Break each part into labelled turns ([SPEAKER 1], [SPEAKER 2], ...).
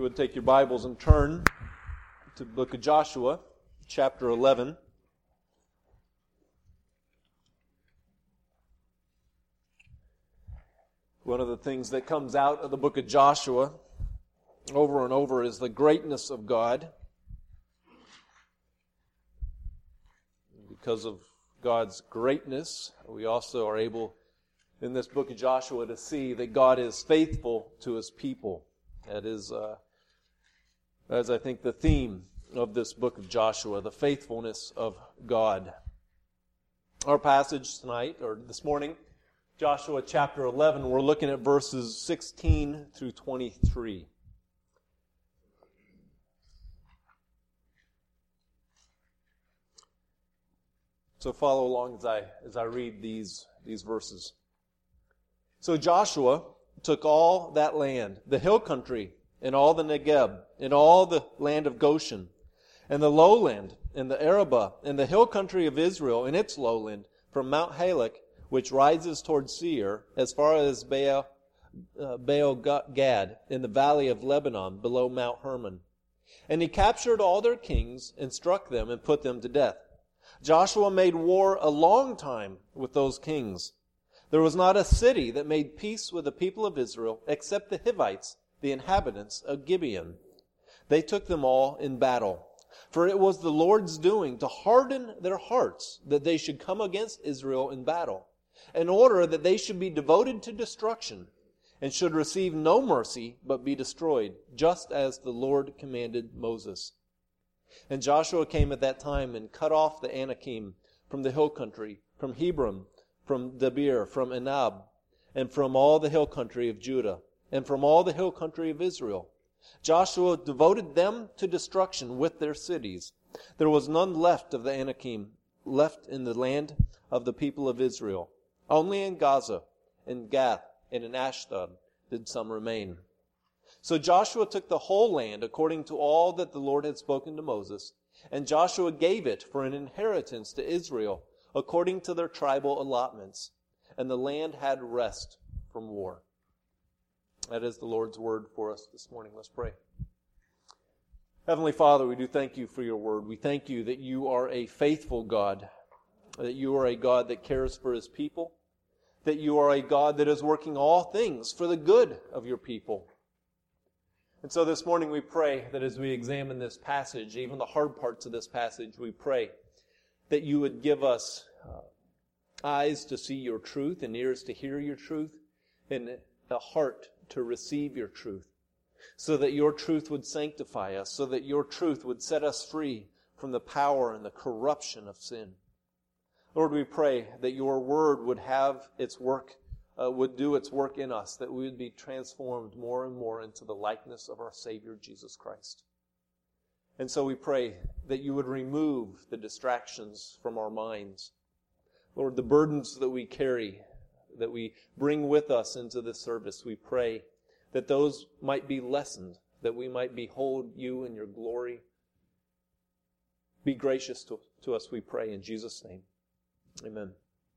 [SPEAKER 1] you would take your Bibles and turn to the book of Joshua, chapter 11. One of the things that comes out of the book of Joshua over and over is the greatness of God. Because of God's greatness, we also are able in this book of Joshua to see that God is faithful to His people. That is, I think, the theme of this book of Joshua, the faithfulness of God. Our passage tonight, or this morning, Joshua chapter 11, we're looking at verses 16 through 23. So follow along as I read these verses. So Joshua took all that land, the hill country, and all the Negeb, and all the land of Goshen, and the lowland, and the Arabah, and the hill country of Israel, and its lowland, from Mount Halak, which rises toward Seir, as far as Baal Gad, in the valley of Lebanon, below Mount Hermon. And he captured all their kings, and struck them, and put them to death. Joshua made war a long time with those kings. There was not a city that made peace with the people of Israel except the Hivites, the inhabitants of Gibeon. They took them all in battle. For it was the Lord's doing to harden their hearts that they should come against Israel in battle, in order that they should be devoted to destruction, and should receive no mercy but be destroyed, just as the Lord commanded Moses. And Joshua came at that time and cut off the Anakim from the hill country, from Hebron, from Debir, from Anab, and from all the hill country of Judah, and from all the hill country of Israel. Joshua devoted them to destruction with their cities. There was none left of the Anakim left in the land of the people of Israel. Only in Gaza, in Gath, and in Ashdod did some remain. So Joshua took the whole land according to all that the Lord had spoken to Moses, and Joshua gave it for an inheritance to Israel, according to their tribal allotments, and the land had rest from war. That is the Lord's word for us this morning. Let's pray. Heavenly Father, we do thank you for your word. We thank you that you are a faithful God, that you are a God that cares for His people, that you are a God that is working all things for the good of your people. And so this morning we pray that as we examine this passage, even the hard parts of this passage, we pray that you would give us eyes to see your truth and ears to hear your truth and a heart to receive your truth, so that your truth would sanctify us, so that your truth would set us free from the power and the corruption of sin. Lord, we pray that your word would have its work, would do its work in us, that we would be transformed more and more into the likeness of our Savior, Jesus Christ. And so we pray that you would remove the distractions from our minds. Lord, the burdens that we carry, that we bring with us into this service, we pray that those might be lessened, that we might behold you in your glory. Be gracious to us, we pray, in Jesus' name. Amen.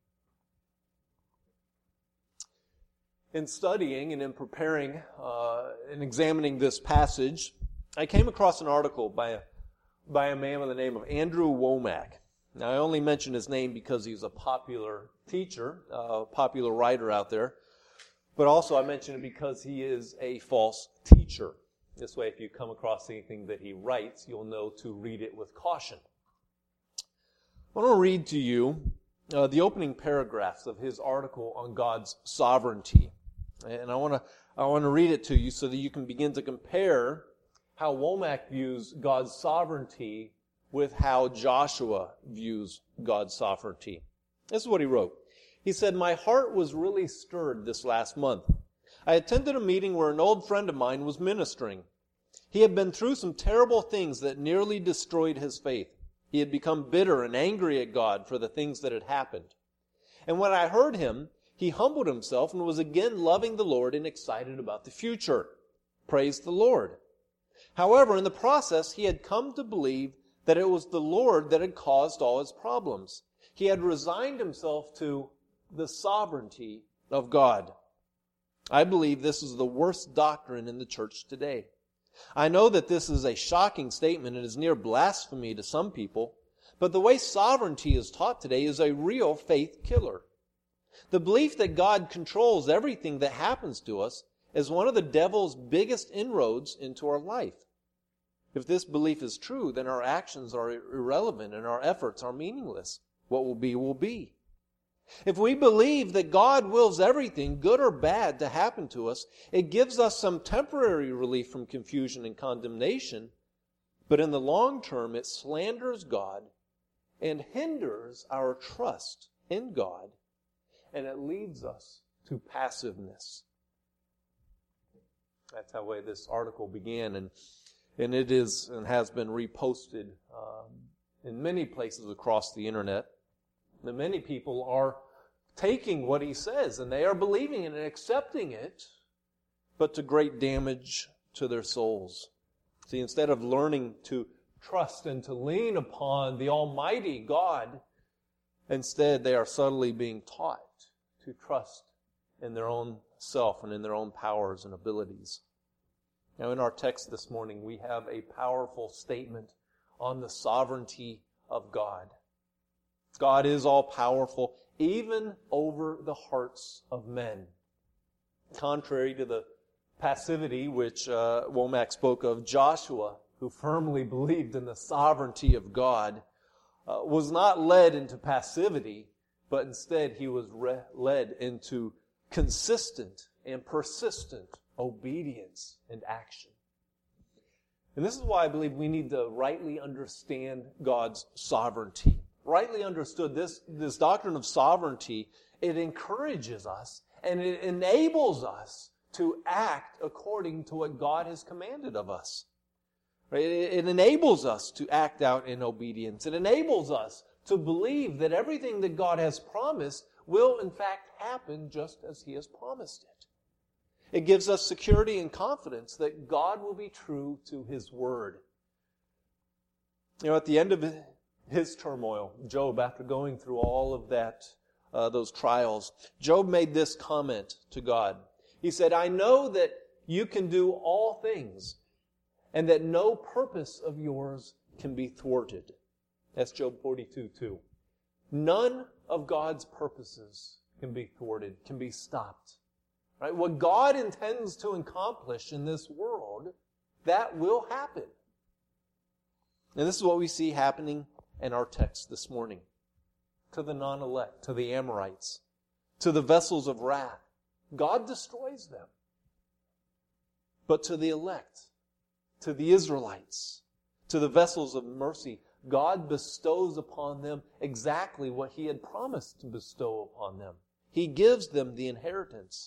[SPEAKER 1] In studying and in preparing and examining this passage, I came across an article by a man by the name of Andrew Wommack. Now, I only mention his name because he's a popular teacher, a popular writer out there, but also I mention it because he is a false teacher. This way, if you come across anything that he writes, you'll know to read it with caution. I want to read to you the opening paragraphs of his article on God's sovereignty. And I want to read it to you so that you can begin to compare how Wommack views God's sovereignty with how Joshua views God's sovereignty. This is what he wrote. He said, "My heart was really stirred this last month. I attended a meeting where an old friend of mine was ministering. He had been through some terrible things that nearly destroyed his faith. He had become bitter and angry at God for the things that had happened. And when I heard him, he humbled himself and was again loving the Lord and excited about the future. Praise the Lord. However, in the process, he had come to believe that it was the Lord that had caused all his problems. He had resigned himself to the sovereignty of God. I believe this is the worst doctrine in the church today. I know that this is a shocking statement and is near blasphemy to some people, but the way sovereignty is taught today is a real faith killer. The belief that God controls everything that happens to us is one of the devil's biggest inroads into our life. If this belief is true, then our actions are irrelevant and our efforts are meaningless. What will be, will be. If we believe that God wills everything, good or bad, to happen to us, it gives us some temporary relief from confusion and condemnation, but in the long term it slanders God and hinders our trust in God, and it leads us to passiveness. That's how way this article began, and it is and has been reposted in many places across the internet. And many people are taking what he says, and they are believing it and accepting it, but to great damage to their souls. See, instead of learning to trust and to lean upon the Almighty God, instead they are subtly being taught to trust in their own self and in their own powers and abilities. Now, in our text this morning, we have a powerful statement on the sovereignty of God. God is all-powerful, even over the hearts of men. Contrary to the passivity which Womack spoke of, Joshua, who firmly believed in the sovereignty of God, was not led into passivity, but instead he was led into consistent and persistent obedience and action. And this is why I believe we need to rightly understand God's sovereignty. Rightly understood, this doctrine of sovereignty, it encourages us and it enables us to act according to what God has commanded of us. Right? It enables us to act out in obedience. It enables us to believe that everything that God has promised will in fact happen just as He has promised it. It gives us security and confidence that God will be true to His word. You know, at the end of his turmoil, Job, after going through all of that, those trials, Job made this comment to God. He said, I know that you can do all things and that no purpose of yours can be thwarted. That's Job 42:2. None of God's purposes can be thwarted, can be stopped. Right? What God intends to accomplish in this world, that will happen. And this is what we see happening in our text this morning. To the non-elect, to the Amorites, to the vessels of wrath, God destroys them. But to the elect, to the Israelites, to the vessels of mercy, God bestows upon them exactly what He had promised to bestow upon them. He gives them the inheritance.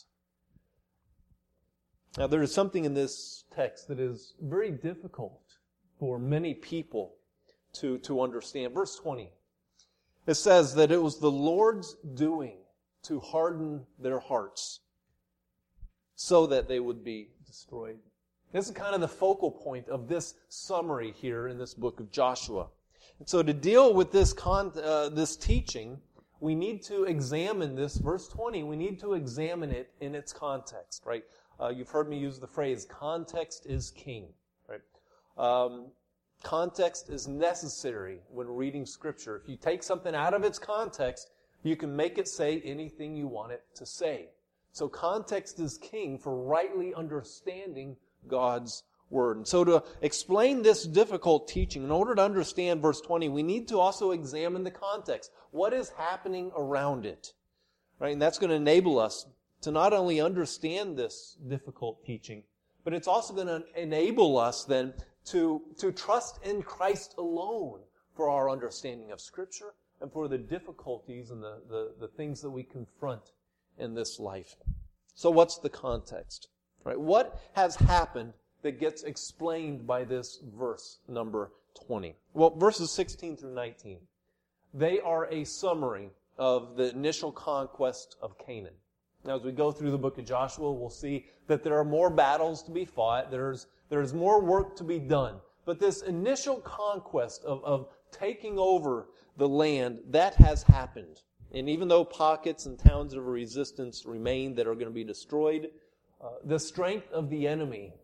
[SPEAKER 1] Now, there is something in this text that is very difficult for many people to understand. Verse 20, it says that it was the Lord's doing to harden their hearts so that they would be destroyed. This is kind of the focal point of this summary here in this book of Joshua. And so to deal with this teaching, we need to examine this, verse 20, we need to examine it in its context, right? You've heard me use the phrase, context is king, right? Context is necessary when reading Scripture. If you take something out of its context, you can make it say anything you want it to say. So context is king for rightly understanding God's Word. And so to explain this difficult teaching, in order to understand verse 20, we need to also examine the context. What is happening around it? Right? And that's going to enable us to not only understand this difficult teaching, but it's also going to enable us then to trust in Christ alone for our understanding of Scripture and for the difficulties and the things that we confront in this life. So what's the context? Right? What has happened that gets explained by this verse number 20? Well, verses 16 through 19, they are a summary of the initial conquest of Canaan. Now, as we go through the book of Joshua, we'll see that there are more battles to be fought. There's more work to be done. But this initial conquest of taking over the land, that has happened. And even though pockets and towns of resistance remain that are going to be destroyed, the strength of the enemy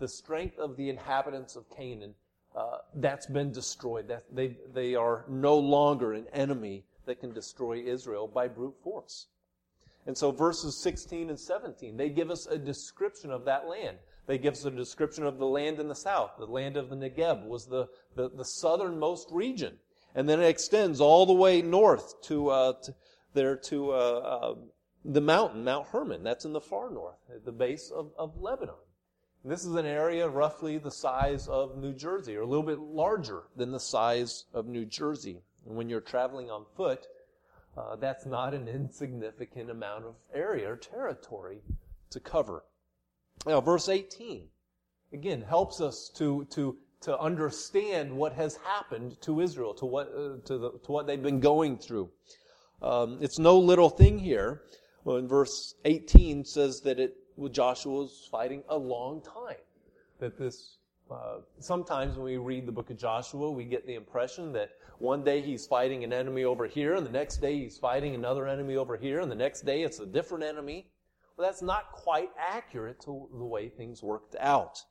[SPEAKER 1] the strength of the inhabitants of Canaan, that's been destroyed. That they are no longer an enemy that can destroy Israel by brute force. And so verses 16 and 17, they give us a description of that land. They give us a description of the land in the south. The land of the Negeb was the southernmost region. And then it extends all the way north to the mountain, Mount Hermon. That's in the far north, at the base of Lebanon. And this is an area roughly the size of New Jersey, or a little bit larger than the size of New Jersey. And when you're traveling on foot, that's not an insignificant amount of area or territory to cover. Now, verse 18, again, helps us to understand what has happened to Israel, to what they've been going through. It's no little thing here. Well, in verse 18 says that Joshua was fighting a long time. That this sometimes when we read the book of Joshua, we get the impression that one day he's fighting an enemy over here, and the next day he's fighting another enemy over here, and the next day it's a different enemy. Well, that's not quite accurate to the way things worked out.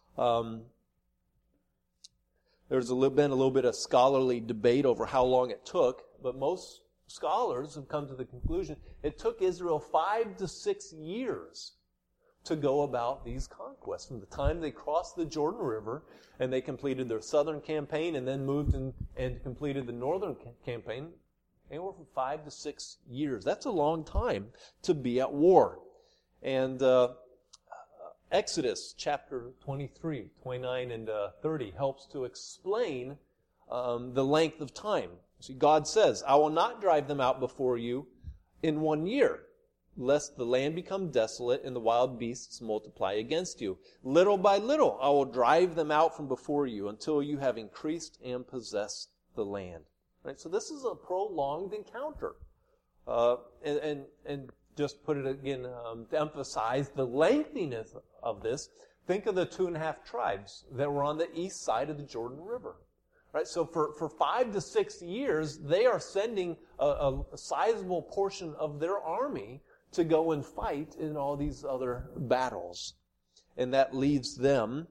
[SPEAKER 1] There's been a little bit of scholarly debate over how long it took, but most scholars have come to the conclusion it took Israel 5 to 6 years to go about these conquests. From the time they crossed the Jordan River and they completed their southern campaign and then moved and completed the northern campaign, anywhere from 5 to 6 years. That's a long time to be at war. And Exodus chapter 23, 29, and 30 helps to explain the length of time. See, God says, I will not drive them out before you in 1 year, lest the land become desolate and the wild beasts multiply against you. Little by little I will drive them out from before you until you have increased and possessed the land. Right? So this is a prolonged encounter. And just put it again to emphasize the lengthiness of this. Think of the 2.5 tribes that were on the east side of the Jordan River. Right? So for 5 to 6 years, they are sending a sizable portion of their army to go and fight in all these other battles. And that leaves them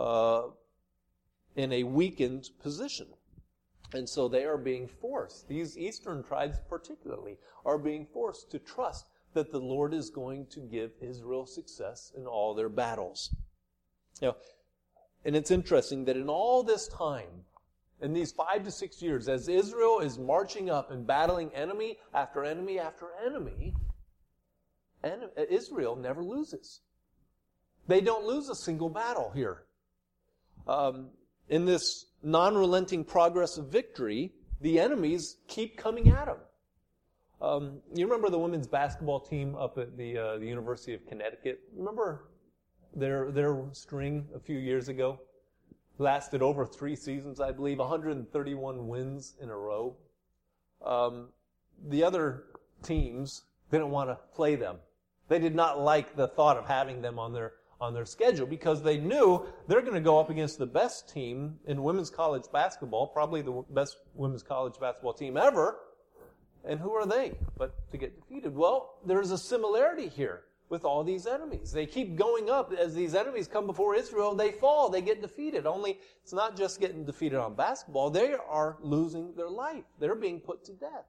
[SPEAKER 1] in a weakened position. And so they are being forced, these eastern tribes particularly, are being forced to trust that the Lord is going to give Israel success in all their battles. Now, and it's interesting that in all this time, in these 5 to 6 years, as Israel is marching up and battling enemy after enemy after enemy, Israel never loses. They don't lose a single battle here. In this non-relenting progress of victory, the enemies keep coming at them. You remember the women's basketball team up at the University of Connecticut? Remember their string a few years ago? Lasted over 3 seasons, I believe, 131 wins in a row. The other teams didn't want to play them. They did not like the thought of having them on their schedule because they knew they're going to go up against the best team in women's college basketball, probably the best women's college basketball team ever. And who are they but to get defeated? Well, there's a similarity here with all these enemies. They keep going up. As these enemies come before Israel, they fall, they get defeated. Only it's not just getting defeated on basketball. They are losing their life. They're being put to death.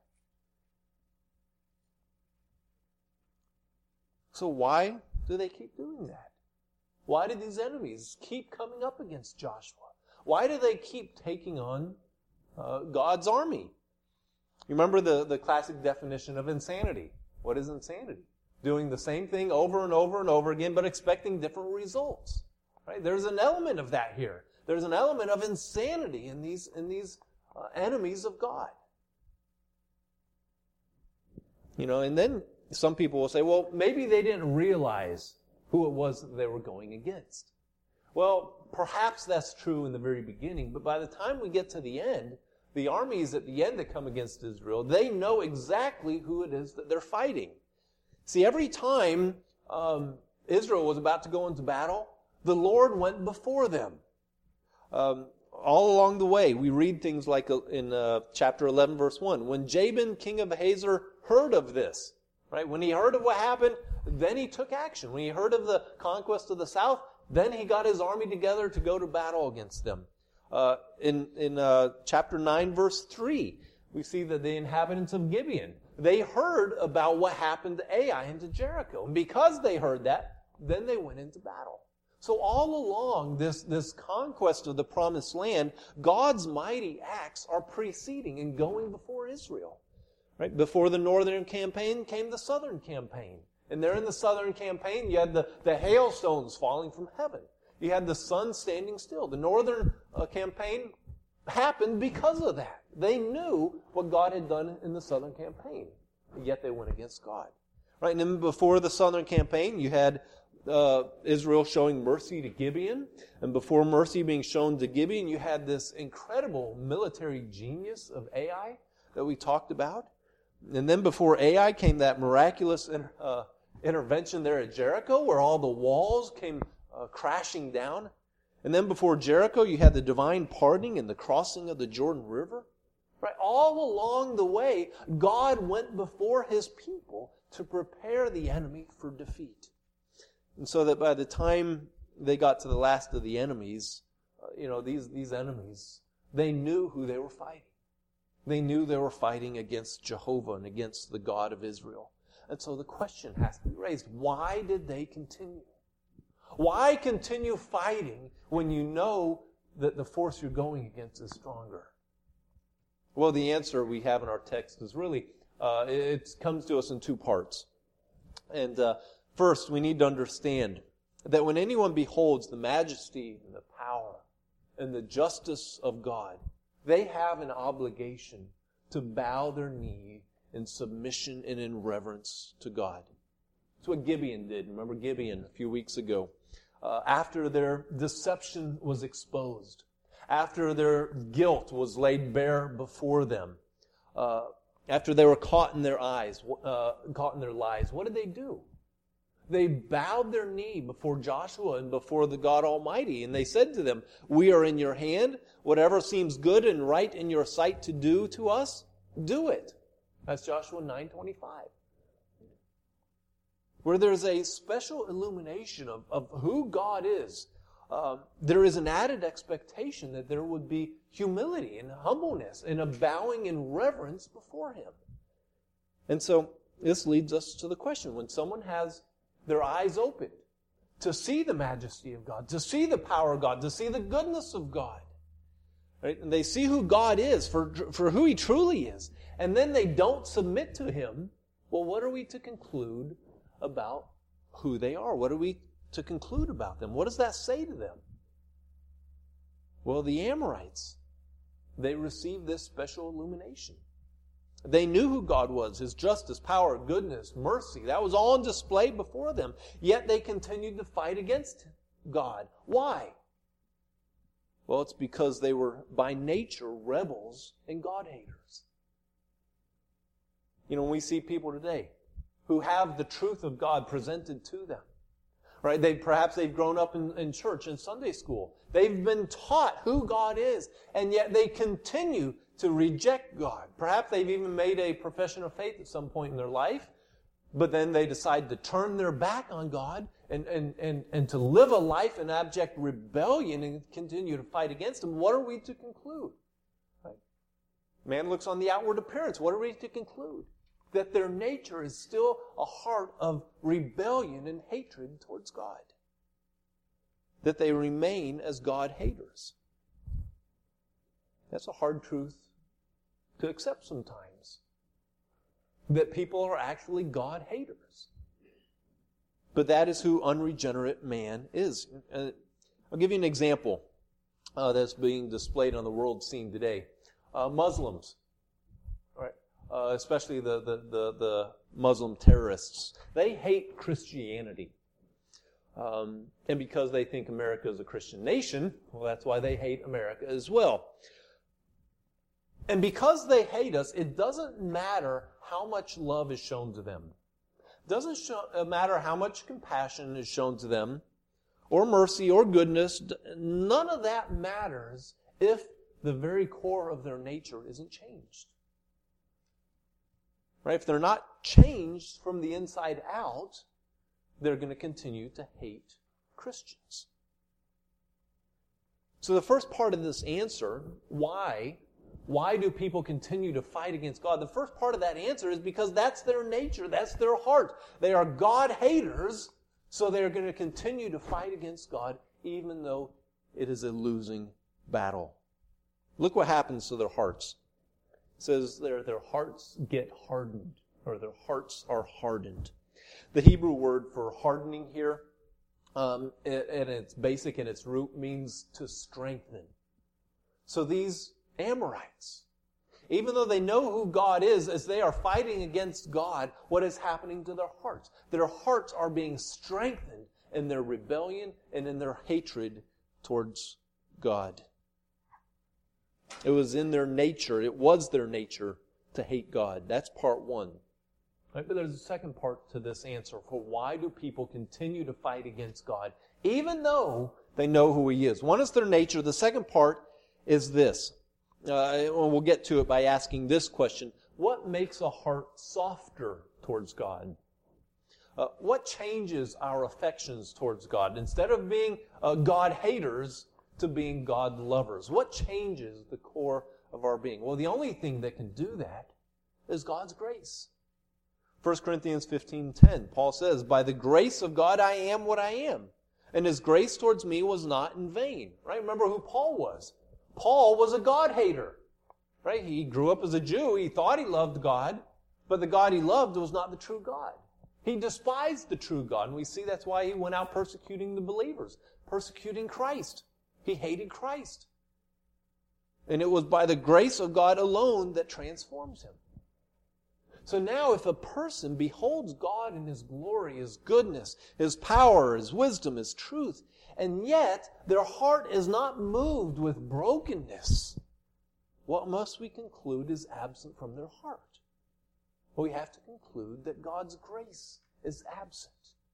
[SPEAKER 1] So why do they keep doing that? Why do these enemies keep coming up against Joshua? Why do they keep taking on God's army? You remember the classic definition of insanity. What is insanity? Doing the same thing over and over and over again, but expecting different results. Right? There's an element of that here. There's an element of insanity in these enemies of God. You know, and then some people will say, well, maybe they didn't realize who it was that they were going against. Well, perhaps that's true in the very beginning, but by the time we get to the end, the armies at the end that come against Israel, they know exactly who it is that they're fighting. See, every time Israel was about to go into battle, the Lord went before them. All along the way, we read things like in chapter 11, verse 1, when Jabin, king of Hazor, heard of this, right? When he heard of what happened, then he took action. When he heard of the conquest of the south, then he got his army together to go to battle against them. In chapter 9, verse 3, we see that the inhabitants of Gibeon, they heard about what happened to Ai and to Jericho. And because they heard that, then they went into battle. So all along this conquest of the promised land, God's mighty acts are preceding and going before Israel. Right? Before the northern campaign came the southern campaign. And there in the southern campaign, you had the hailstones falling from heaven. You had the sun standing still. The northern campaign happened because of that. They knew what God had done in the southern campaign, yet they went against God. Right? And then before the southern campaign, you had Israel showing mercy to Gibeon. And before mercy being shown to Gibeon, you had this incredible military genius of Ai that we talked about. And then before Ai came that miraculous intervention there at Jericho, where all the walls came crashing down. And then before Jericho, you had the divine parting and the crossing of the Jordan River. Right? All along the way, God went before His people to prepare the enemy for defeat. And so that by the time they got to the last of the enemies, these enemies, they knew who they were fighting. They knew they were fighting against Jehovah and against the God of Israel. And so the question has to be raised, why did they continue? Why continue fighting when you know that the force you're going against is stronger? Well, the answer we have in our text is really, it comes to us in two parts. And first, we need to understand that when anyone beholds the majesty and the power and the justice of God, they have an obligation to bow their knee in submission and in reverence to God. That's what Gibeon did. Remember Gibeon a few weeks ago. After their deception was exposed, after their guilt was laid bare before them, after they were caught in their lies, what did they do? They bowed their knee before Joshua and before the God Almighty, and they said to them, "We are in your hand. Whatever seems good and right in your sight to do to us, do it." That's Joshua 9:25. Where there's a special illumination of who God is, there is an added expectation that there would be humility and humbleness and a bowing in reverence before Him. And so this leads us to the question, when someone has their eyes opened to see the majesty of God, to see the power of God, to see the goodness of God, right? And they see who God is for who He truly is, and then they don't submit to Him, well, what are we to conclude about who they are? What are we to conclude about them? What does that say to them? Well, the Amorites, they received this special illumination. They knew who God was, His justice, power, goodness, mercy. That was all on display before them. Yet they continued to fight against God. Why? Well, it's because they were by nature rebels and God haters. When we see people today who have the truth of God presented to them, right? Perhaps they've grown up in church, in Sunday school. They've been taught who God is, and yet they continue to reject God. Perhaps they've even made a profession of faith at some point in their life, but then they decide to turn their back on God and to live a life in abject rebellion and continue to fight against Him. What are we to conclude? Right? Man looks on the outward appearance. What are we to conclude? That their nature is still a heart of rebellion and hatred towards God. That they remain as God haters. That's a hard truth to accept sometimes. That people are actually God haters. But that is who unregenerate man is. I'll give you an example that's being displayed on the world scene today. Muslims, right? Especially the Muslim terrorists. They hate Christianity. And because they think America is a Christian nation, well, that's why they hate America as well. And because they hate us, it doesn't matter how much love is shown to them. It doesn't matter how much compassion is shown to them, or mercy, or goodness. None of that matters if the very core of their nature isn't changed. Right? If they're not changed from the inside out, they're going to continue to hate Christians. So the first part of this answer, why do people continue to fight against God? The first part of that answer is because that's their nature, that's their heart. They are God haters, so they're going to continue to fight against God even though it is a losing battle. Look what happens to their hearts. It says their hearts get hardened, or their hearts are hardened. The Hebrew word for hardening here, and its basic and its root, means to strengthen. So these Amorites, even though they know who God is, as they are fighting against God, what is happening to their hearts? Their hearts are being strengthened in their rebellion and in their hatred towards God. It was in their nature, it was their nature to hate God. That's part one. Right, but there's a second part to this answer for why do people continue to fight against God, even though they know who He is. One is their nature. The second part is this. We'll get to it by asking this question. What makes a heart softer towards God? What changes our affections towards God? Instead of being God haters to being God lovers. What changes the core of our being? Well, the only thing that can do that is God's grace. 1 Corinthians 15:10, Paul says, "By the grace of God I am what I am, and His grace towards me was not in vain." Right? Remember who Paul was. Paul was a God hater. Right? He grew up as a Jew. He thought he loved God, but the God he loved was not the true God. He despised the true God, and we see that's why he went out persecuting the believers, persecuting Christ. He hated Christ. And it was by the grace of God alone that transforms him. So now if a person beholds God in His glory, His goodness, His power, His wisdom, His truth, and yet their heart is not moved with brokenness, what must we conclude is absent from their heart? Well, we have to conclude that God's grace is absent.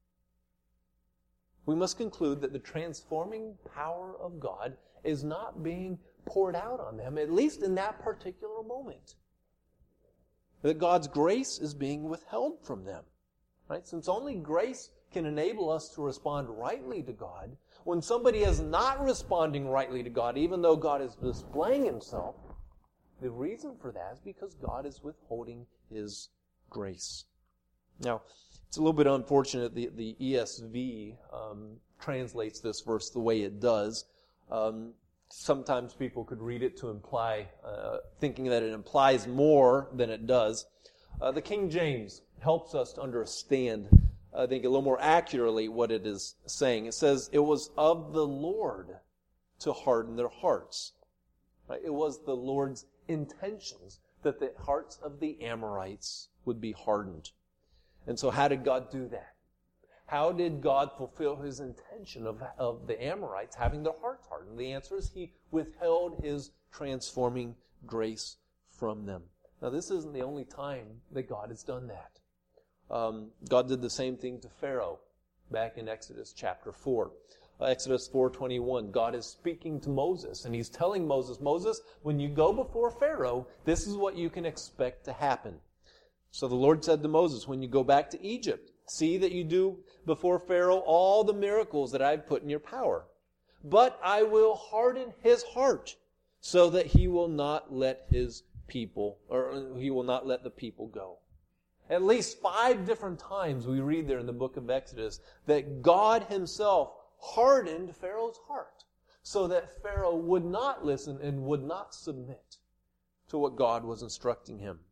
[SPEAKER 1] We must conclude that the transforming power of God is not being poured out on them, at least in that particular moment. That God's grace is being withheld from them. Right? Since only grace can enable us to respond rightly to God, when somebody is not responding rightly to God, even though God is displaying Himself, the reason for that is because God is withholding His grace. Now, it's a little bit unfortunate the ESV translates this verse the way it does. Sometimes people could read it to imply, thinking that it implies more than it does. The King James helps us to understand, I think, a little more accurately what it is saying. It says, "It was of the Lord to harden their hearts." Right? It was the Lord's intentions that the hearts of the Amorites would be hardened. And so how did God do that? How did God fulfill His intention of the Amorites having their hearts hardened? The answer is He withheld His transforming grace from them. Now, this isn't the only time that God has done that. God did the same thing to Pharaoh back in Exodus chapter 4. Exodus 4:21, God is speaking to Moses, and He's telling Moses, "Moses, when you go before Pharaoh, this is what you can expect to happen." So the Lord said to Moses, "When you go back to Egypt, see that you do before Pharaoh all the miracles that I've put in your power. But I will harden his heart so that he will not let his people, or he will not let the people go." At least 5 different times we read there in the book of Exodus that God Himself hardened Pharaoh's heart so that Pharaoh would not listen and would not submit to what God was instructing him.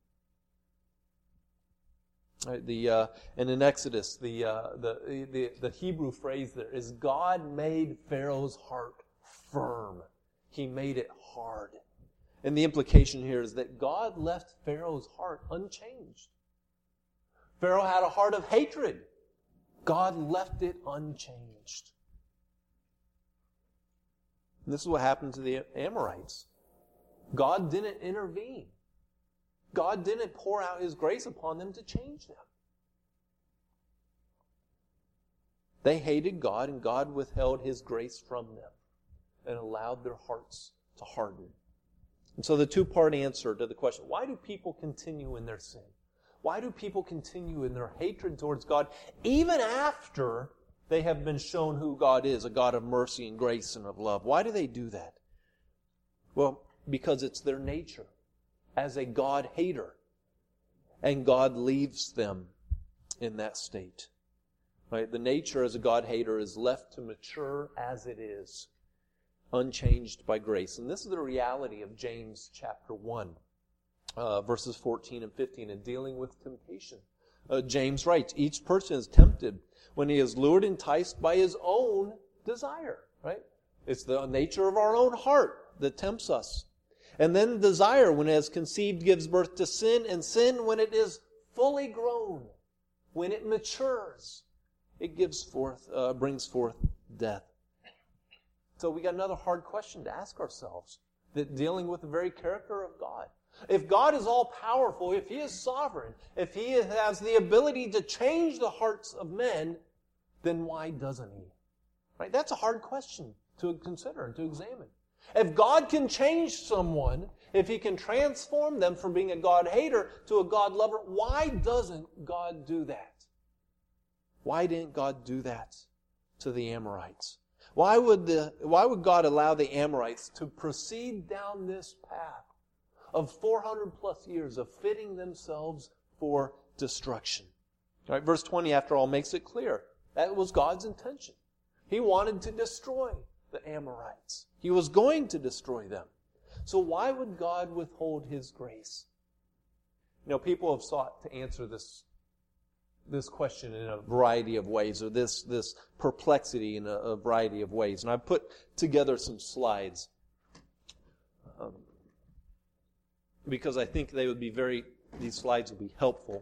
[SPEAKER 1] Right, and in Exodus, the Hebrew phrase there is God made Pharaoh's heart firm. He made it hard. And the implication here is that God left Pharaoh's heart unchanged. Pharaoh had a heart of hatred. God left it unchanged. And this is what happened to the Amorites. God didn't intervene. God didn't pour out His grace upon them to change them. They hated God, and God withheld His grace from them and allowed their hearts to harden. And so the 2-part answer to the question, why do people continue in their sin? Why do people continue in their hatred towards God even after They have been shown who God is, a God of mercy and grace and of love. Why do they do that? Well, because it's their nature as a God hater. And God leaves them in that state. Right? The nature as a God hater is left to mature as it is, unchanged by grace. And this is the reality of James chapter 1, verses 14 and 15, in dealing with temptation. James writes, each person is tempted when he is lured, enticed by his own desire. Right? It's the nature of our own heart that tempts us. And then desire, when it is conceived, gives birth to sin, and sin, when it is fully grown, when it matures, it brings forth death. So we got another hard question to ask ourselves, that dealing with the very character of God. If God is all-powerful, if He is sovereign, if He has the ability to change the hearts of men, then why doesn't He? Right? That's a hard question to consider and to examine. If God can change someone, if He can transform them from being a God hater to a God lover, why doesn't God do that? Why didn't God do that to the Amorites? Why would God allow the Amorites to proceed down this path of 400 plus years of fitting themselves for destruction? All right, verse 20, after all, makes it clear. That was God's intention. He wanted to destroy the Amorites. He was going to destroy them. So why would God withhold His grace? You know, people have sought to answer this question in a variety of ways, or this perplexity in a variety of ways. And I've put together some slides because I think these slides will be helpful.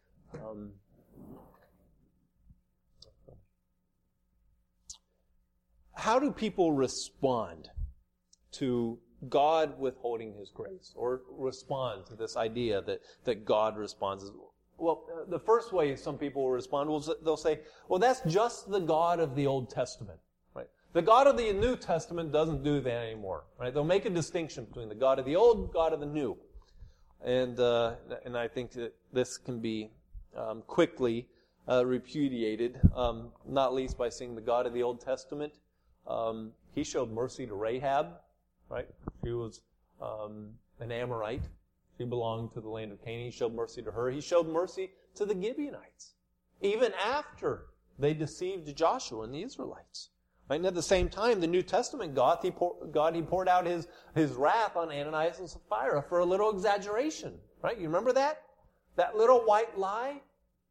[SPEAKER 1] How do people respond to God withholding His grace, or respond to this idea that God responds? Well, the first way some people will respond, they'll say, well, that's just the God of the Old Testament. Right? The God of the New Testament doesn't do that anymore. Right? They'll make a distinction between the God of the Old, God of the New. And I think that this can be quickly repudiated, not least by saying the God of the Old Testament. He showed mercy to Rahab, right? She was an Amorite. She belonged to the land of Canaan. He showed mercy to her. He showed mercy to the Gibeonites, even after they deceived Joshua and the Israelites. Right? And at the same time, the New Testament God, He poured out His wrath on Ananias and Sapphira for a little exaggeration. Right? You remember that? That little white lie?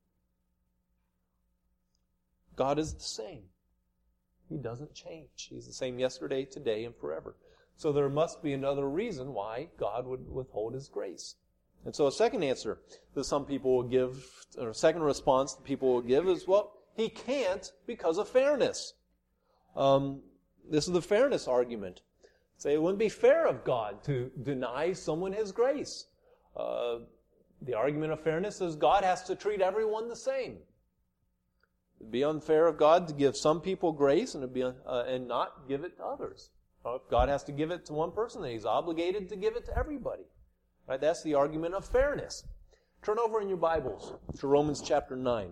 [SPEAKER 1] God is the same. He doesn't change. He's the same yesterday, today, and forever. So there must be another reason why God would withhold His grace. And so a second answer that some people will give, or a second response that people will give is, well, He can't because of fairness. This is the fairness argument. Say it wouldn't be fair of God to deny someone His grace. The argument of fairness is God has to treat everyone the same. It'd be unfair of God to give some people grace and not give it to others. If God has to give it to one person, then He's obligated to give it to everybody. Right? That's the argument of fairness. Turn over in your Bibles to Romans chapter 9.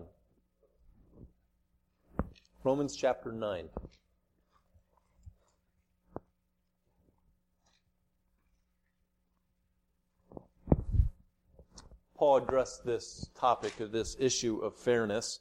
[SPEAKER 1] Romans chapter 9. Paul addressed this topic of this issue of fairness.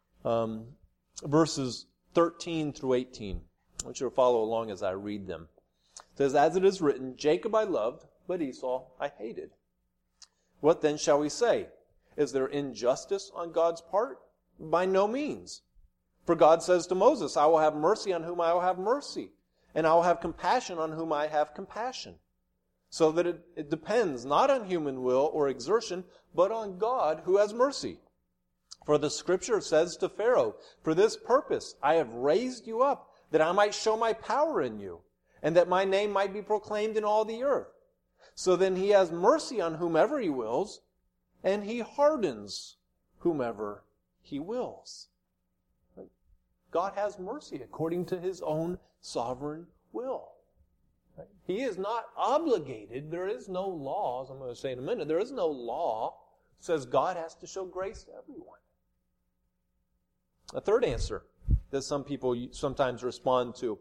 [SPEAKER 1] Verses 13 through 18. I want you to follow along as I read them. It says, as it is written, Jacob I loved, but Esau I hated. What then shall we say? Is there injustice on God's part? By no means. For God says to Moses, I will have mercy on whom I will have mercy, and I will have compassion on whom I have compassion. So that it depends not on human will or exertion, but on God who has mercy. For the Scripture says to Pharaoh, for this purpose I have raised you up, that I might show my power in you, and that my name might be proclaimed in all the earth. So then He has mercy on whomever He wills, and He hardens whomever He wills. God has mercy according to His own sovereign will. He is not obligated. There is no law, as I'm going to say in a minute, there is no law that says God has to show grace to everyone. A third answer that some people sometimes respond to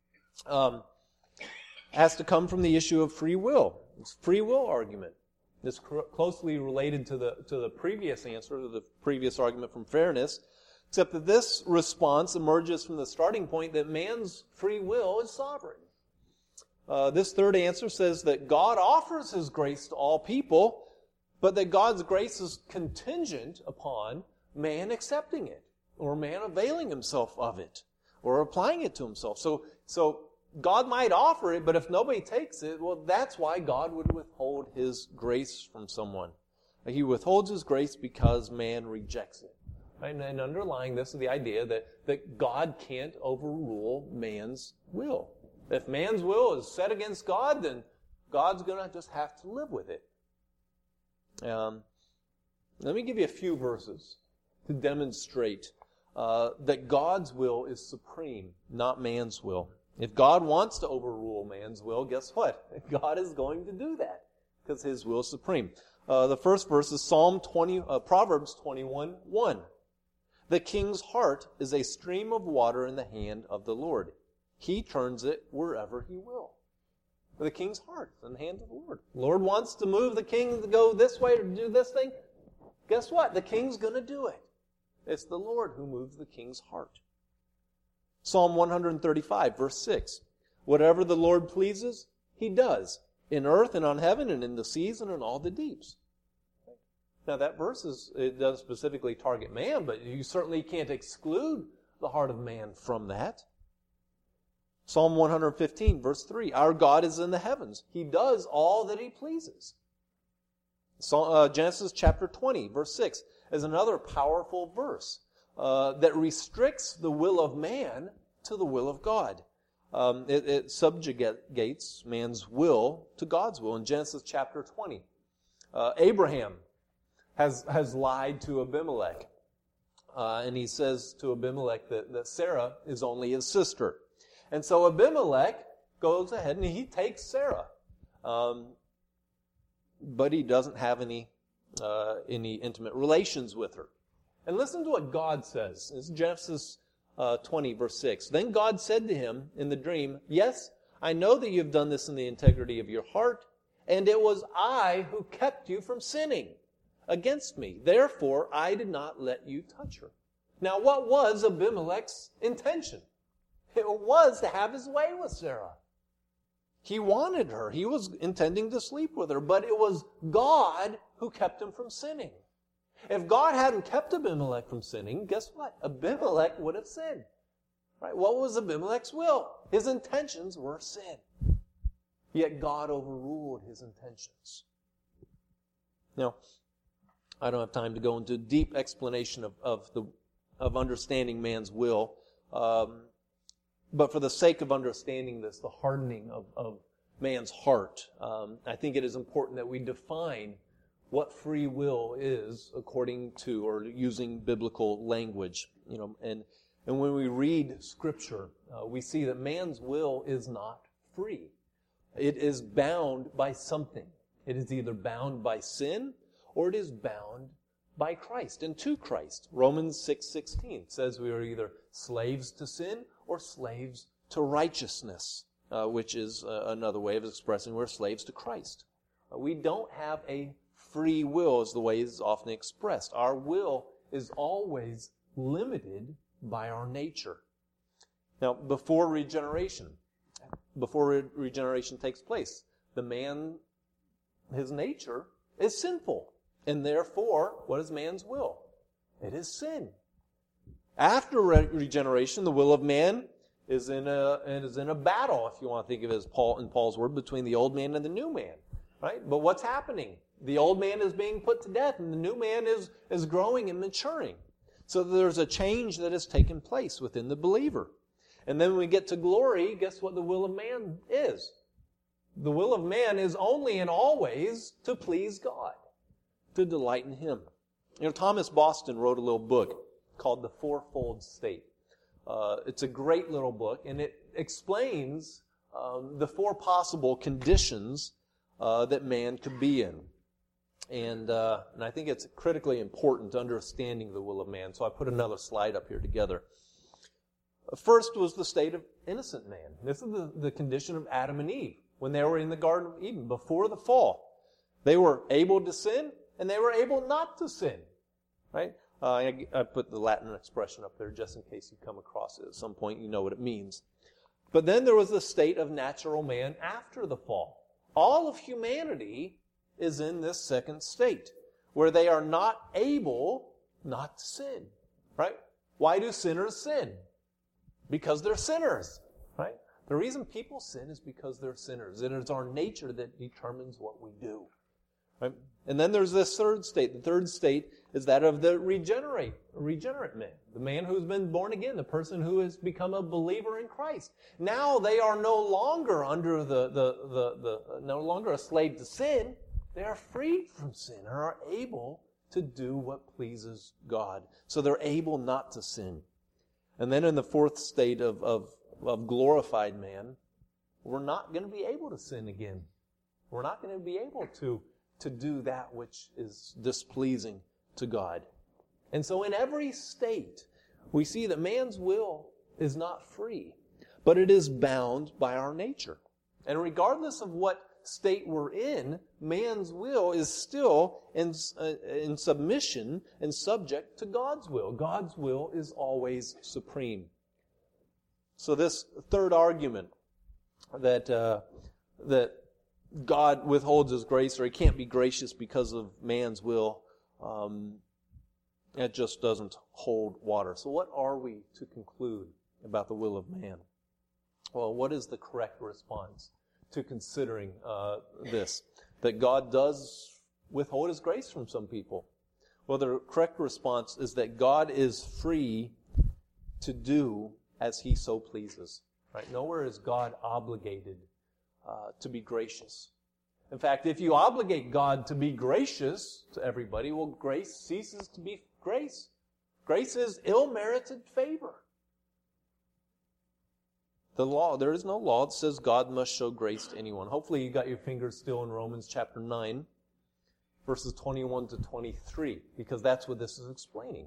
[SPEAKER 1] has to come from the issue of free will. It's a free will argument. It's closely related to the previous answer, to the previous argument from fairness, except that this response emerges from the starting point that man's free will is sovereign. This third answer says that God offers His grace to all people, but that God's grace is contingent upon man accepting it, or man availing himself of it, or applying it to himself. So God might offer it, but if nobody takes it, well, that's why God would withhold His grace from someone. He withholds His grace because man rejects it. Right? And underlying this is the idea that God can't overrule man's will. If man's will is set against God, then God's going to just have to live with it. Let me give you a few verses to demonstrate that God's will is supreme, not man's will. If God wants to overrule man's will, guess what? God is going to do that because His will is supreme. The first verse is Proverbs 21:1. The king's heart is a stream of water in the hand of the Lord. He turns it wherever He will. The king's heart is in the hand of the Lord. The Lord wants to move the king to go this way or do this thing. Guess what? The king's going to do it. It's the Lord who moves the king's heart. Psalm 135, verse 6. Whatever the Lord pleases, He does, in earth and on heaven and in the seas and in all the deeps. Now that verse it doesn't specifically target man, but you certainly can't exclude the heart of man from that. Psalm 115, verse 3. Our God is in the heavens. He does all that He pleases. Genesis chapter 20, verse 6 is another powerful verse that restricts the will of man to the will of God. It subjugates man's will to God's will. In Genesis chapter 20, Abraham has lied to Abimelech. And he says to Abimelech that Sarah is only his sister. And so Abimelech goes ahead and he takes Sarah. But he doesn't have any intimate relations with her. And listen to what God says. This is Genesis 20, verse 6. Then God said to him in the dream, yes, I know that you have done this in the integrity of your heart, and it was I who kept you from sinning against me. Therefore, I did not let you touch her. Now, what was Abimelech's intention? It was to have his way with Sarah. He wanted her. He was intending to sleep with her, but it was God who kept him from sinning. If God hadn't kept Abimelech from sinning, guess what? Abimelech would have sinned. Right? What was Abimelech's will? His intentions were sin. Yet God overruled his intentions. Now, I don't have time to go into deep explanation of understanding man's will. But for the sake of understanding this, the hardening of man's heart, I think it is important that we define what free will is according to or using biblical language. And when we read Scripture, we see that man's will is not free. It is bound by something. It is either bound by sin or it is bound by Christ and to Christ. Romans 6:16 says we are either slaves to sin or slaves to righteousness, which is another way of expressing we're slaves to Christ. We don't have a free will is the way it's often expressed. Our will is always limited by our nature. Now, before regeneration takes place, the man, his nature is sinful. And therefore, what is man's will? It is sin. After regeneration, the will of man is in a battle, if you want to think of it as in Paul's word, between the old man and the new man. Right? But what's happening? The old man is being put to death, and the new man is growing and maturing. So there's a change that has taken place within the believer. And then when we get to glory, guess what the will of man is? The will of man is only and always to please God, to delight in Him. Thomas Boston wrote a little book called The Fourfold State. It's a great little book, and it explains the four possible conditions that man could be in. And I think it's critically important to understanding the will of man. So I put another slide up here together. First was the state of innocent man. This is the condition of Adam and Eve when they were in the Garden of Eden before the fall. They were able to sin and they were able not to sin. Right? I put the Latin expression up there just in case you come across it at some point. You know what it means. But then there was the state of natural man after the fall. All of humanity is in this second state where they are not able not to sin. Right? Why do sinners sin? Because they're sinners. Right? The reason people sin is because they're sinners. And it's our nature that determines what we do. Right? And then there's this third state. The third state is that of the regenerate man. The man who's been born again. The person who has become a believer in Christ. Now they are no longer under no longer a slave to sin. They are freed from sin and are able to do what pleases God. So they're able not to sin. And then in the fourth state of glorified man, we're not going to be able to sin again. We're not going to be able to do that which is displeasing to God. And so in every state, we see that man's will is not free, but it is bound by our nature. And regardless of what state we're in, man's will is still in submission and subject to God's will. God's will is always supreme. So this third argument that God withholds His grace, or He can't be gracious because of man's will, it just doesn't hold water. So what are we to conclude about the will of man? Well, what is the correct response to considering this? That God does withhold His grace from some people. Well, the correct response is that God is free to do as He so pleases. Right? Nowhere is God obligated to be gracious. In fact, if you obligate God to be gracious to everybody, well, grace ceases to be grace. Grace is ill-merited favor. The law, there is no law that says God must show grace to anyone. Hopefully you got your fingers still in Romans chapter 9, verses 21 to 23, because that's what this is explaining.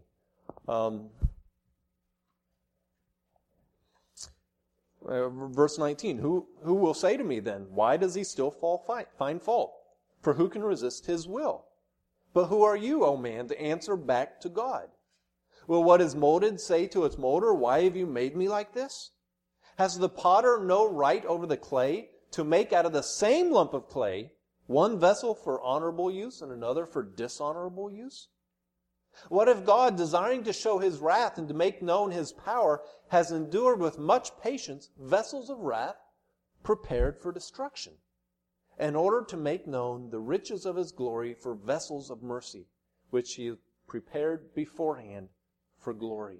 [SPEAKER 1] Verse 19, who will say to me then, why does he still find fault? For who can resist his will? But who are you, O man, to answer back to God? Will what is molded say to its molder, why have you made me like this? Has the potter no right over the clay to make out of the same lump of clay one vessel for honorable use and another for dishonorable use? What if God, desiring to show His wrath and to make known His power, has endured with much patience vessels of wrath prepared for destruction, in order to make known the riches of His glory for vessels of mercy, which He prepared beforehand for glory?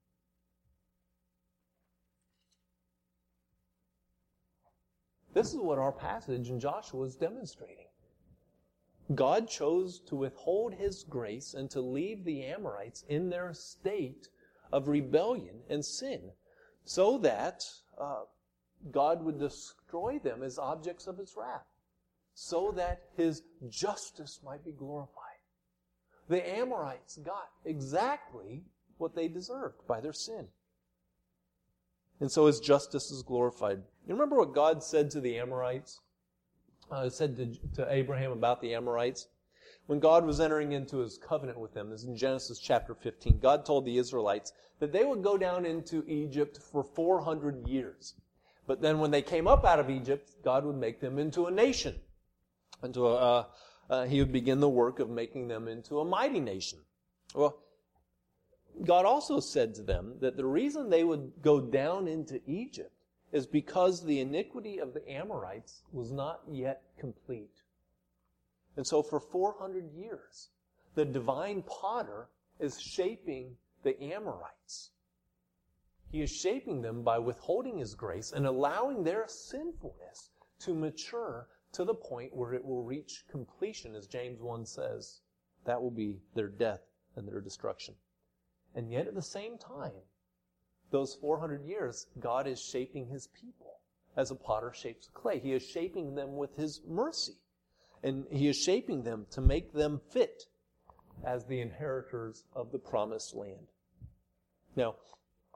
[SPEAKER 1] This is what our passage in Joshua is demonstrating. God chose to withhold His grace and to leave the Amorites in their state of rebellion and sin so that God would destroy them as objects of His wrath, so that His justice might be glorified. The Amorites got exactly what they deserved by their sin. And so His justice is glorified. You remember what God said to the Amorites? Said to Abraham about the Amorites? When God was entering into His covenant with them, this is in Genesis chapter 15, God told the Israelites that they would go down into Egypt for 400 years. But then when they came up out of Egypt, God would make them into a nation. He would begin the work of making them into a mighty nation. Well, God also said to them that the reason they would go down into Egypt is because the iniquity of the Amorites was not yet complete. And so for 400 years, the divine potter is shaping the Amorites. He is shaping them by withholding His grace and allowing their sinfulness to mature to the point where it will reach completion, as James 1 says. That will be their death and their destruction. And yet at the same time, those 400 years, God is shaping His people as a potter shapes clay. He is shaping them with His mercy. And He is shaping them to make them fit as the inheritors of the promised land. Now,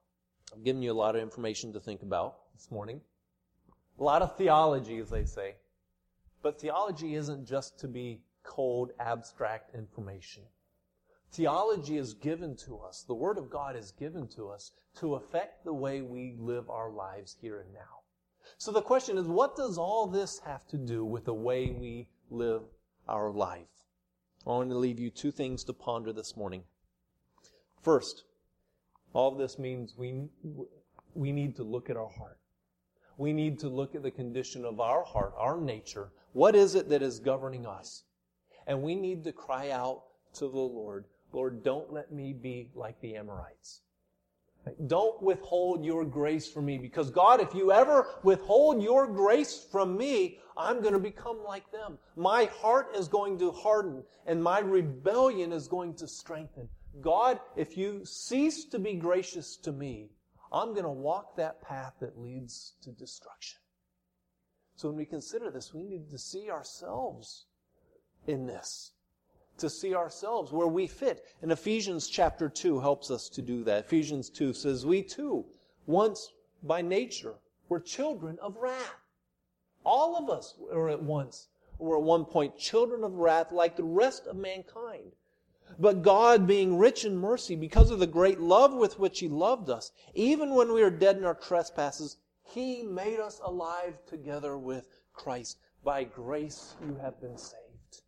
[SPEAKER 1] I've given you a lot of information to think about this morning. A lot of theology, as they say. But theology isn't just to be cold, abstract information. Theology is given to us. The Word of God is given to us to affect the way we live our lives here and now. So the question is, what does all this have to do with the way we live our life? I want to leave you two things to ponder this morning. First, all of this means we need to look at our heart. We need to look at the condition of our heart, our nature. What is it that is governing us? And we need to cry out to the Lord, Lord, don't let me be like the Amorites. Don't withhold your grace from me, because God, if you ever withhold your grace from me, I'm going to become like them. My heart is going to harden, and my rebellion is going to strengthen. God, if you cease to be gracious to me, I'm going to walk that path that leads to destruction. So when we consider this, we need to see ourselves in this. To see ourselves where we fit. And Ephesians chapter 2 helps us to do that. Ephesians 2 says, we too, once by nature, were children of wrath. All of us were at one point children of wrath like the rest of mankind. But God, being rich in mercy, because of the great love with which He loved us, even when we were dead in our trespasses, He made us alive together with Christ. By grace you have been saved.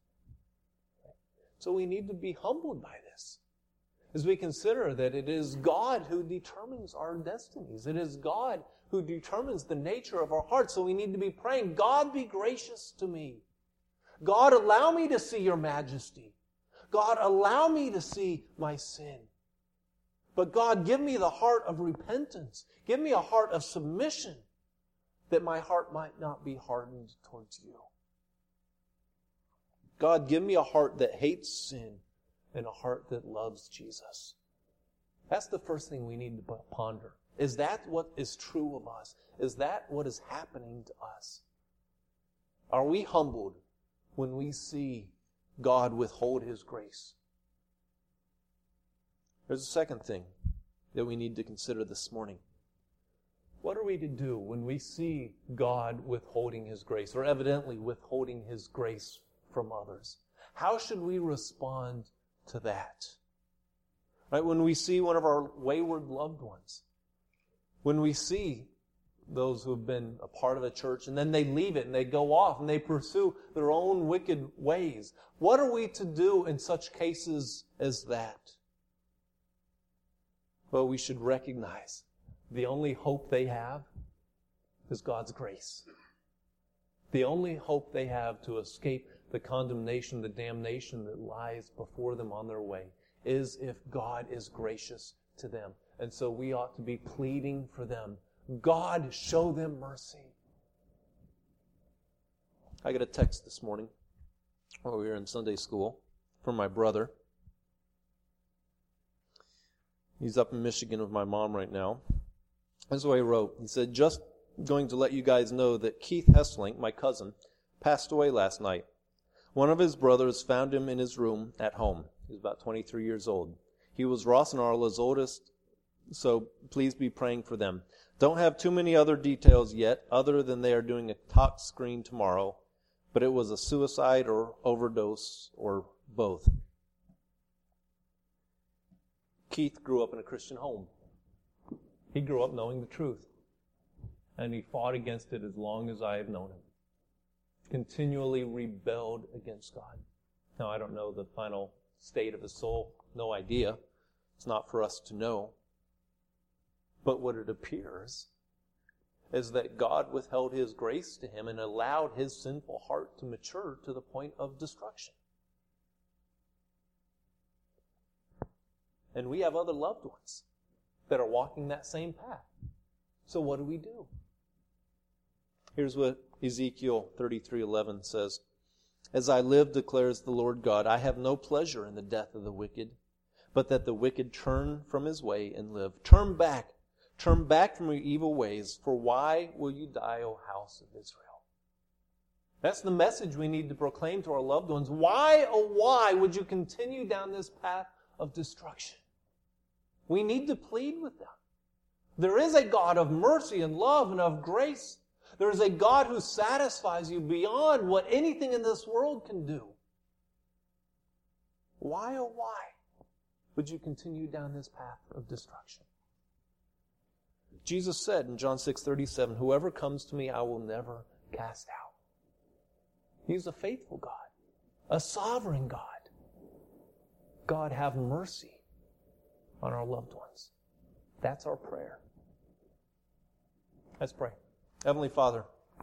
[SPEAKER 1] So we need to be humbled by this as we consider that it is God who determines our destinies. It is God who determines the nature of our hearts. So we need to be praying, God, be gracious to me. God, allow me to see your majesty. God, allow me to see my sin. But God, give me the heart of repentance. Give me a heart of submission, that my heart might not be hardened towards you. God, give me a heart that hates sin and a heart that loves Jesus. That's the first thing we need to ponder. Is that what is true of us? Is that what is happening to us? Are we humbled when we see God withhold His grace? There's a second thing that we need to consider this morning. What are we to do when we see God withholding His grace, or evidently withholding His grace from others? How should we respond to that? Right? When we see one of our wayward loved ones, when we see those who have been a part of a church and then they leave it and they go off and they pursue their own wicked ways, what are we to do in such cases as that? Well, we should recognize the only hope they have is God's grace. The only hope they have to escape the condemnation, the damnation that lies before them on their way is if God is gracious to them. And so we ought to be pleading for them. God, show them mercy. I got a text this morning while we were in Sunday school from my brother. He's up in Michigan with my mom right now. That's what he wrote. He said, just going to let you guys know that Keith Hesslink, my cousin, passed away last night. One of his brothers found him in his room at home. He was about 23 years old. He was Ross and Arla's oldest, so please be praying for them. Don't have too many other details yet, other than they are doing a tox screen tomorrow, but it was a suicide or overdose or both. Keith grew up in a Christian home. He grew up knowing the truth, and he fought against it as long as I have known him. Continually rebelled against God. Now, I don't know the final state of his soul. No idea. It's not for us to know. But what it appears is that God withheld His grace to him and allowed his sinful heart to mature to the point of destruction. And we have other loved ones that are walking that same path. So what do? Here's what Ezekiel 33:11 says. As I live, declares the Lord God, I have no pleasure in the death of the wicked, but that the wicked turn from his way and live. Turn back from your evil ways, for why will you die, O house of Israel? That's the message we need to proclaim to our loved ones. Why, oh why, would you continue down this path of destruction? We need to plead with them. There is a God of mercy and love and of grace. There is a God who satisfies you beyond what anything in this world can do. Why, oh why, would you continue down this path of destruction? Jesus said in John 6:37, whoever comes to me, I will never cast out. He's a faithful God, a sovereign God. God, have mercy on our loved ones. That's our prayer. Let's pray. Heavenly Father,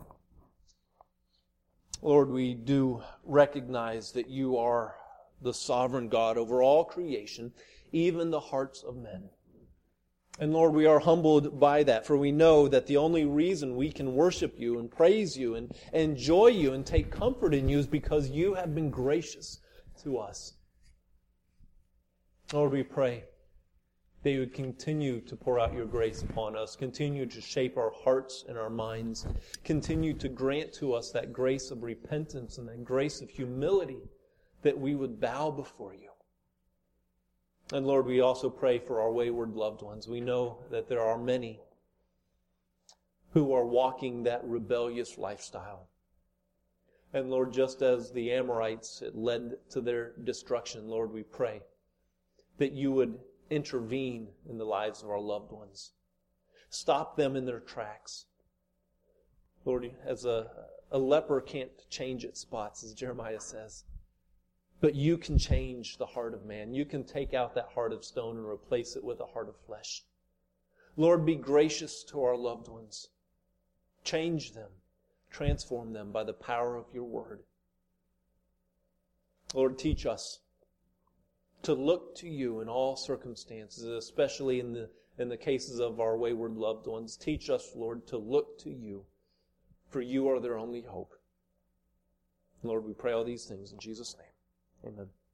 [SPEAKER 1] Lord, we do recognize that you are the sovereign God over all creation, even the hearts of men. And Lord, we are humbled by that, for we know that the only reason we can worship you and praise you and enjoy you and take comfort in you is because you have been gracious to us. Lord, we pray that you would continue to pour out your grace upon us, continue to shape our hearts and our minds, continue to grant to us that grace of repentance and that grace of humility, that we would bow before you. And Lord, we also pray for our wayward loved ones. We know that there are many who are walking that rebellious lifestyle. And Lord, just as the Amorites, it led to their destruction, Lord, we pray that you would intervene in the lives of our loved ones. Stop them in their tracks. Lord, as a leper can't change its spots, as Jeremiah says, but you can change the heart of man. You can take out that heart of stone and replace it with a heart of flesh. Lord, be gracious to our loved ones. Change them. Transform them by the power of your word. Lord, teach us to look to you in all circumstances, especially in the cases of our wayward loved ones. Teach us, Lord, to look to you, for you are their only hope. Lord, we pray all these things in Jesus' name. Amen.